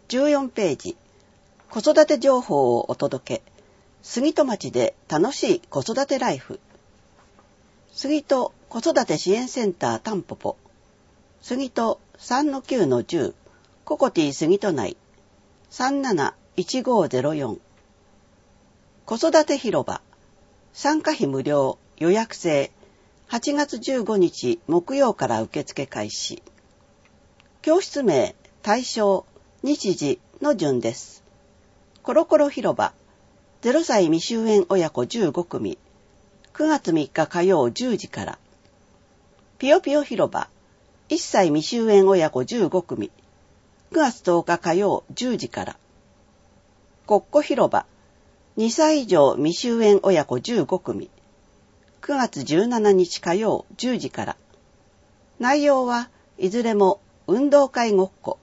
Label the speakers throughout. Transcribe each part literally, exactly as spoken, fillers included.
Speaker 1: じゅうよんページ、子育て情報をお届け。杉戸町で楽しい子育てライフ。杉戸子育て支援センターたんぽぽ。杉戸 さんのきゅうのじゅう、ココティ杉戸内 さんなないちごゼロよん。子育て広場。参加費無料、予約制。はちがつじゅうごにち木曜から受付開始。教室名、対象、日時の順です。コロコロ広場。ゼロさい未就園親子じゅうごくみ。くがつみっか火曜じゅうじから。ぴよぴよ広場。いっさい未就園親子じゅうごくみ。くがつとおか火曜じゅうじから。こっこ広場。にさい以上未就園親子じゅうごくみ。くがつじゅうしちにち火曜じゅうじから。内容はいずれも運動会ごっこ。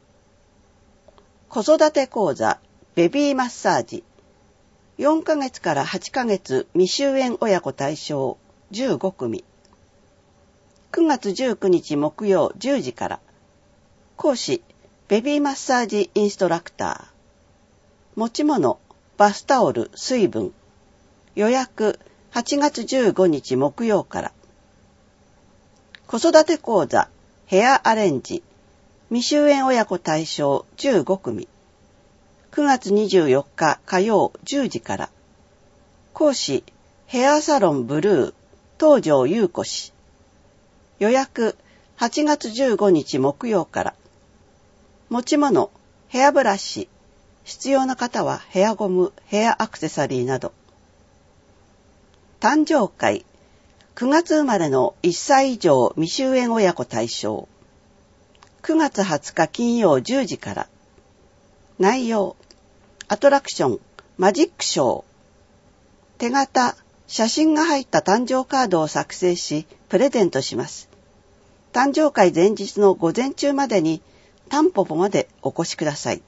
Speaker 1: 子育て講座ベビーマッサージ。よんかげつからはちかげつ未就園親子対象じゅうごくみ。くがつじゅうくにち木曜じゅうじから。講師ベビーマッサージインストラクター。持ち物バスタオル、水分。予約はちがつじゅうごにち木曜から。子育て講座ヘアアレンジ。未就園親子対象じゅうごくみ。くがつにじゅうよっか火曜じゅうじから。講師ヘアサロンブルー、東條優子氏。予約はちがつじゅうごにち木曜から。持ち物ヘアブラシ。必要な方はヘアゴム、ヘアアクセサリーなど。誕生会。くがつ生まれのいっさい以上未就園親子対象。くがつはつか金曜じゅうじから。内容。アトラクション、マジックショー。手形、写真が入った誕生カードを作成し、プレゼントします。誕生会前日の午前中までに、たんぽぽまでお越しください。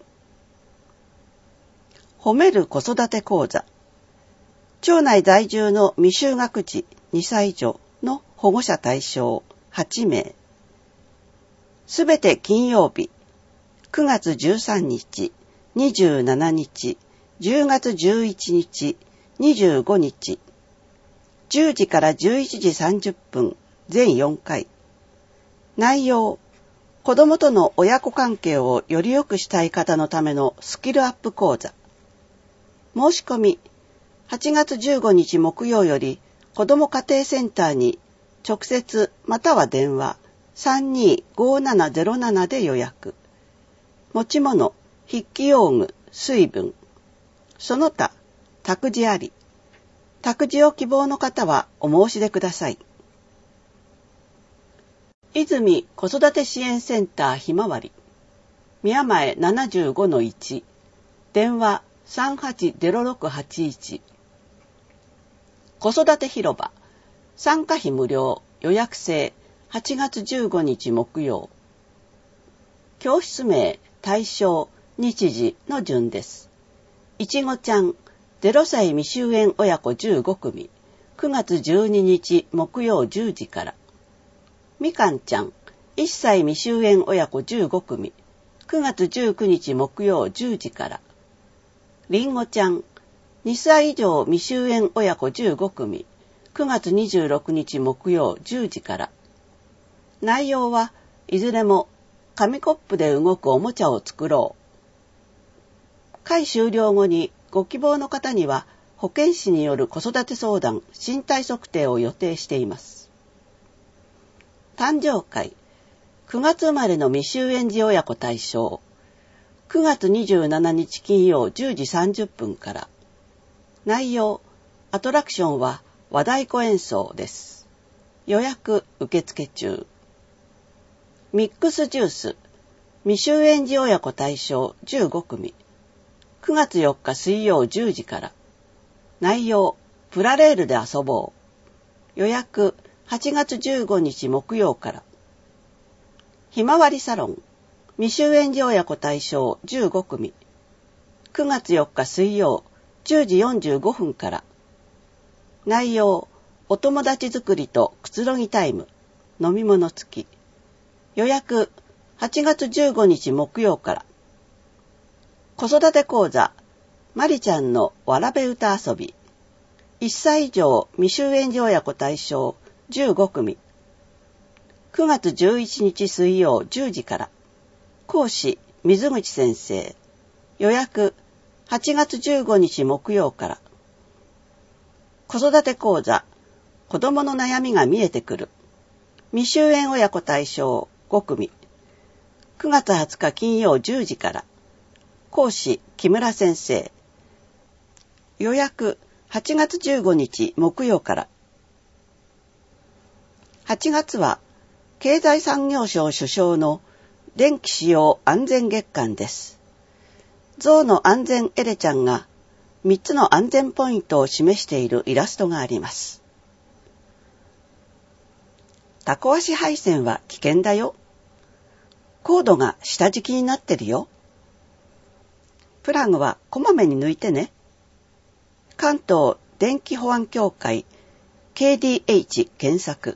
Speaker 1: 褒める子育て講座。町内在住の未就学児にさい以上の保護者対象はちめい。すべて金曜日、くがつじゅうさんにち、にじゅうしちにち、じゅうがつじゅういちにち、にじゅうごにち、じゅうじからじゅういちじさんじゅっぷん、全よんかい。内容、子どもとの親子関係をより良くしたい方のためのスキルアップ講座。申し込み、はちがつじゅうごにち木曜より子ども家庭センターに直接または電話 さんにーごーななゼロなな で予約。持ち物、筆記用具、水分。その他、託児あり。託児を希望の方はお申し出ください。泉子育て支援センターひまわり。宮前 ななじゅうごのいち。電話さんはちゼロろくはちいち。子育て広場。参加費無料、予約制。はちがつじゅうごにち木曜。教室名、対象、日時の順です。いちごちゃん、ゼロさい未就園親子じゅうごくみ。くがつじゅうににち木曜じゅうじから。みかんちゃん、いっさい未就園親子じゅうごくみ。くがつじゅうくにち木曜じゅうじから。りんごちゃん、にさい以上未就園親子じゅうごくみ。くがつにじゅうろくにち木曜じゅうじから。内容はいずれも紙コップで動くおもちゃを作ろう。会終了後にご希望の方には保健師による子育て相談、身体測定を予定しています。誕生会。くがつ生まれの未就園児親子対象。くがつにじゅうしちにち金曜じゅうじさんじゅっぷんから。内容、アトラクションは和太鼓演奏です。予約受付中。ミックスジュース。未就園児親子対象じゅうごくみ。くがつよっか水曜じゅうじから。内容、プラレールで遊ぼう。予約はちがつじゅうごにち木曜から。ひまわりサロン。未就園児親子対象じゅうごくみ。くがつよっか水曜じゅうじよんじゅうごふんから。内容、お友達作りとくつろぎタイム。飲み物付き。予約はちがつじゅうごにち木曜から。 子育て講座、まりちゃんのわらべ歌遊び。いっさい以上未就園児親子対象じゅうごくみ。くがつじゅういちにち水曜じゅうじから。講師、水口先生。予約、はちがつじゅうごにち木曜から。子育て講座、子供の悩みが見えてくる。未就園親子対象ごくみ。くがつはつか金曜じゅうじから。講師、木村先生。予約、はちがつじゅうごにち木曜から。はちがつは、経済産業省主掌の電気使用安全月間です。象の安全エレちゃんがみっつの安全ポイントを示しているイラストがあります。タコ足配線は危険だよ。コードが下敷きになってるよ。プラグはこまめに抜いてね。関東電気保安協会 ケーディーエイチ 検索。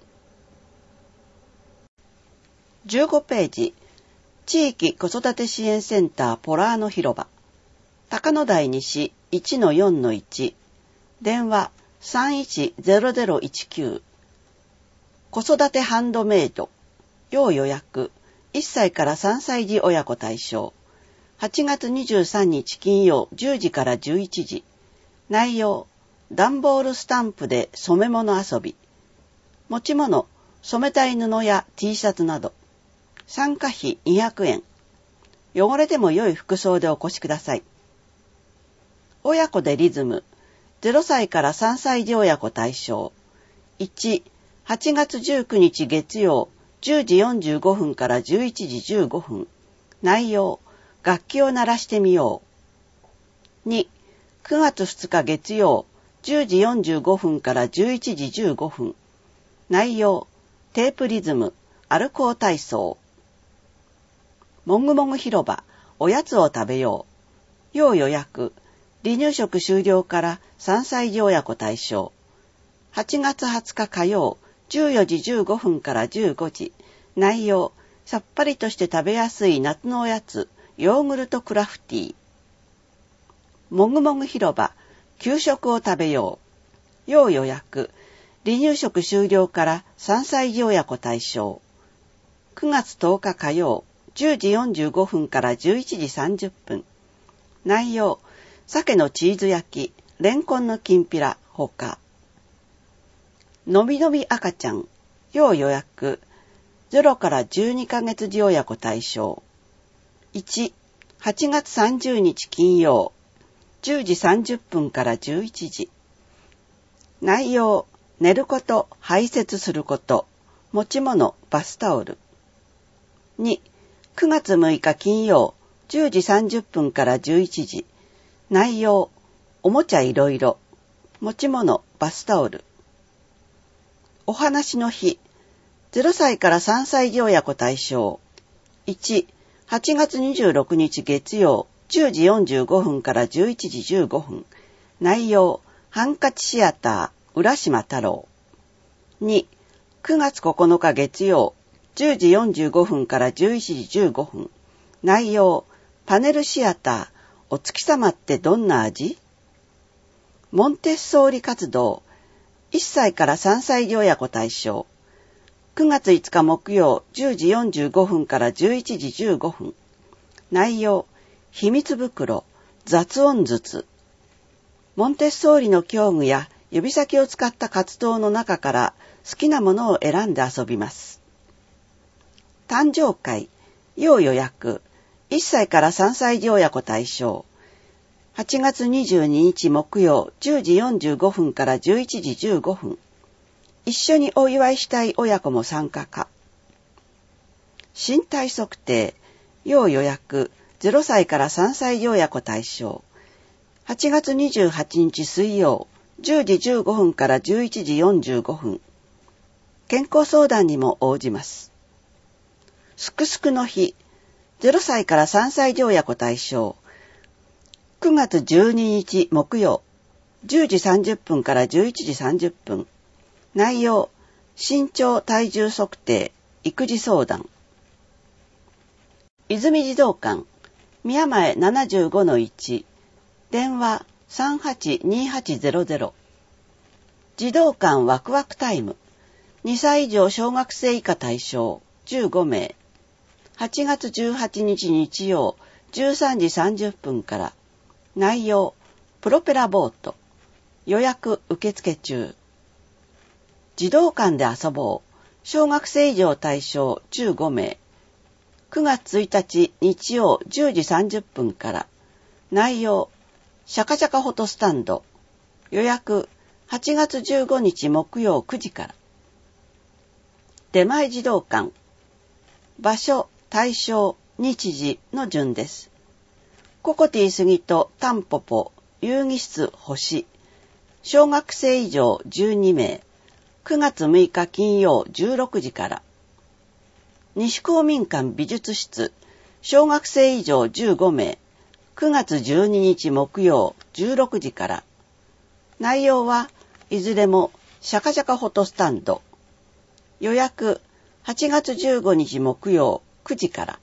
Speaker 1: じゅうごページ、地域子育て支援センターポラーノ広場、高野台西 いちのよんのいち、電話 さんいちゼロゼロいちきゅう、子育てハンドメイド、要予約、いっさいからさんさい児親子対象、はちがつにじゅうさんにち金曜じゅうじからじゅういちじ、内容、段ボールスタンプで染め物遊び、持ち物、染めたい布や T シャツなど、参加費にひゃくえん。汚れても良い服装でお越しください。親子でリズム、ゼロさいからさんさい児親子対象。いち、はちがつじゅうくにち月曜、じゅうじよんじゅうごふんからじゅういちじじゅうごふん。内容、楽器を鳴らしてみよう。に、くがつふつか月曜、じゅうじよんじゅうごふんからじゅういちじじゅうごふん。内容、テープリズム、歩こう体操。もぐもぐ広場、おやつを食べよう。要予約、離乳食終了からさんさい児親子対象。はちがつはつか火曜、じゅうよじじゅうごふんからじゅうごじ。内容、さっぱりとして食べやすい夏のおやつ、ヨーグルトクラフティー。もぐもぐ広場、給食を食べよう。要予約、離乳食終了からさんさい児親子対象。くがつとおか火曜、じゅうじよんじゅうごふんからじゅういちじさんじゅっぷん。内容、鮭のチーズ焼き、レンコンのきんぴら、ほか。のびのび赤ちゃん、要予約、ゼロからじゅうにかげつ児親子対象。いち、はちがつさんじゅうにち金曜、じゅうじさんじゅっぷんからじゅういちじ。内容、寝ること、排泄すること、持ち物、バスタオル。に、くがつむいか金曜、じゅうじさんじゅっぷんからじゅういちじ。内容、おもちゃいろいろ、持ち物、バスタオル。お話の日、ゼロさいからさんさい児親子対象。いち、はちがつにじゅうろくにち月曜、じゅうじよんじゅうごふんからじゅういちじじゅうごふん。内容、ハンカチシアター、浦島太郎。に、くがつここのか月曜、じゅうじよんじゅうごふんからじゅういちじじゅうごふん。内容、パネルシアター、お月様ってどんな味？モンテッソーリ活動、いっさいからさんさい児親子対象。くがついつか木曜、じゅうじよんじゅうごふんからじゅういちじじゅうごふん。内容、秘密袋、雑音術。モンテッソーリの教具や指先を使った活動の中から好きなものを選んで遊びます。誕生会、要予約、いっさいからさんさい児親子対象。はちがつにじゅうににち木曜、じゅうじよんじゅうごふんからじゅういちじじゅうごふん。一緒にお祝いしたい親子も参加か。身体測定、要予約、ゼロさいからさんさい児親子対象。はちがつにじゅうはちにち水曜、じゅうじじゅうごふんからじゅういちじよんじゅうごふん。健康相談にも応じます。すくすくの日、ゼロさいからさんさい児親子対象。くがつじゅうににち木曜、じゅうじさんじゅっぷんからじゅういちじさんじゅっぷん。内容、身長体重測定、育児相談。泉児童館、 宮前 ななじゅうごのいち、電話 さんはちにはちゼロゼロ。児童館ワクワクタイム、にさい以上小学生以下対象じゅうごめい。はちがつじゅうはちにち日曜じゅうさんじさんじゅっぷんから。内容、プロペラボート。予約受付中。児童館で遊ぼう。小学生以上対象じゅうごめい。くがつついたち日曜じゅうじさんじゅっぷんから。内容、シャカシャカフォトスタンド。予約、はちがつじゅうごにち木曜くじから。出前児童館。場所、対象、日時の順です。ココティ杉とタンポポ、遊戯室星。小学生以上じゅうにめい。くがつむいか金曜じゅうろくじから。西公民館美術室。小学生以上じゅうごめい。くがつじゅうににち木曜じゅうろくじから。内容はいずれもシャカシャカフォトスタンド。予約はちがつじゅうごにち木曜くじから。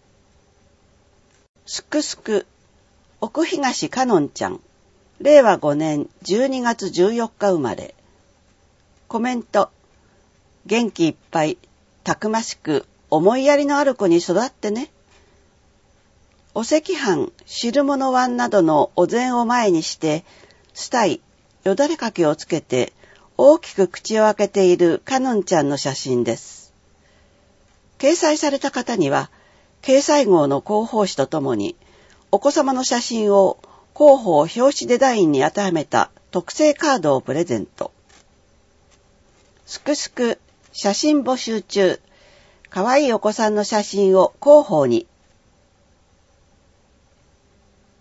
Speaker 1: すくすく奥東かのんちゃん、れいわごねんじゅうにがつじゅうよっか生まれ。コメント、元気いっぱいたくましく思いやりのある子に育ってね。お赤飯、汁物椀などのお膳を前にしてスタイ、よだれかけをつけて大きく口を開けているかのんちゃんの写真です。掲載された方には、掲載号の広報誌とともに、お子様の写真を広報表紙デザインに当てはめた特製カードをプレゼント。すくすく写真募集中。かわいいお子さんの写真を広報に